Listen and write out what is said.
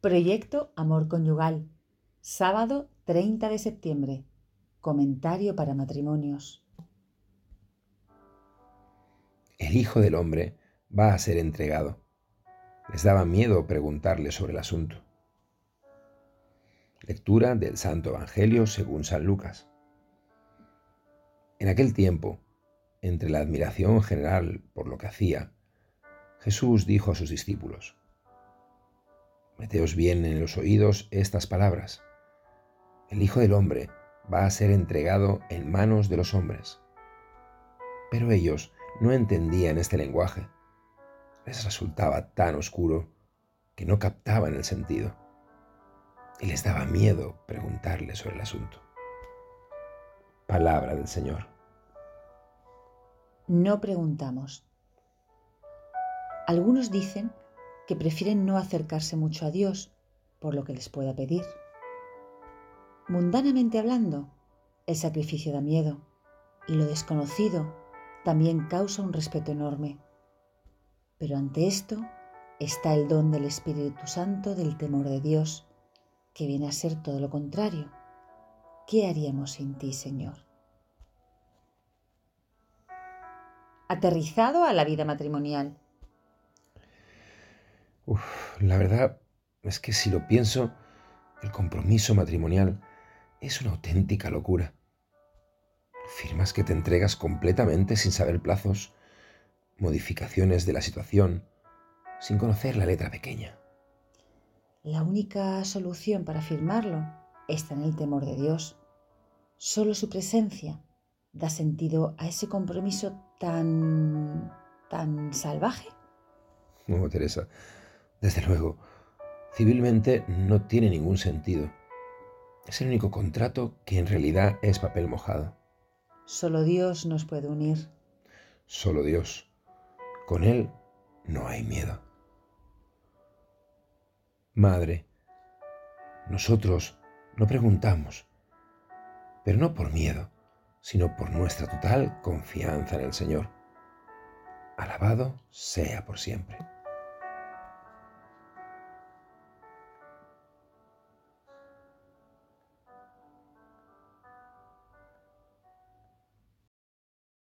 Proyecto Amor Conyugal. Sábado 30 de septiembre. Comentario para matrimonios. El Hijo del Hombre va a ser entregado. Les daba miedo preguntarle sobre el asunto. Lectura del Santo Evangelio según San Lucas. En aquel tiempo, entre la admiración general por lo que hacía, Jesús dijo a sus discípulos: Meteos bien en los oídos estas palabras. El Hijo del Hombre va a ser entregado en manos de los hombres. Pero ellos no entendían este lenguaje. Les resultaba tan oscuro que no captaban el sentido, y les daba miedo preguntarle sobre el asunto. Palabra del Señor. No preguntamos. Algunos dicen que prefieren no acercarse mucho a Dios por lo que les pueda pedir. Mundanamente hablando, el sacrificio da miedo y lo desconocido también causa un respeto enorme. Pero ante esto está el don del Espíritu Santo del temor de Dios, que viene a ser todo lo contrario. ¿Qué haríamos sin ti, Señor? Aterrizado a la vida matrimonial. La verdad es que si lo pienso, el compromiso matrimonial es una auténtica locura. Firmas que te entregas completamente sin saber plazos, modificaciones de la situación, sin conocer la letra pequeña. La única solución para firmarlo está en el temor de Dios. Solo su presencia da sentido a ese compromiso tan salvaje. No, Teresa, desde luego, civilmente no tiene ningún sentido. Es el único contrato que en realidad es papel mojado. Solo Dios nos puede unir. Solo Dios. Con Él no hay miedo. Madre, nosotros no preguntamos, pero no por miedo, sino por nuestra total confianza en el Señor. Alabado sea por siempre.